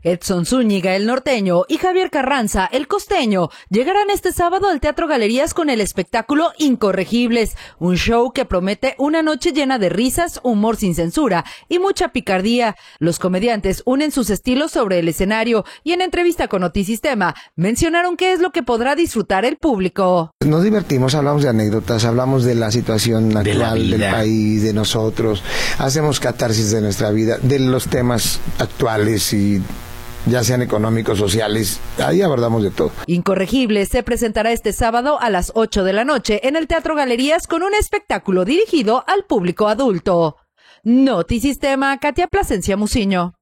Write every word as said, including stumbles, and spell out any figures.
Edson Zúñiga, el norteño, y Javier Carranza, el costeño, llegarán este sábado al Teatro Galerías con el espectáculo Incorregibles, un show que promete una noche llena de risas, humor sin censura y mucha picardía. Los comediantes unen sus estilos sobre el escenario y en entrevista con Notisistema mencionaron qué es lo que podrá disfrutar el público. Nos divertimos, hablamos de anécdotas, hablamos de la situación actual de del país, de nosotros, hacemos catarsis de nuestra vida, de los temas actuales y ya sean económicos, sociales, ahí abordamos de todo. Incorregibles se presentará este sábado a las ocho de la noche en el Teatro Galerías con un espectáculo dirigido al público adulto. Notisistema, Katia Plasencia Muciño.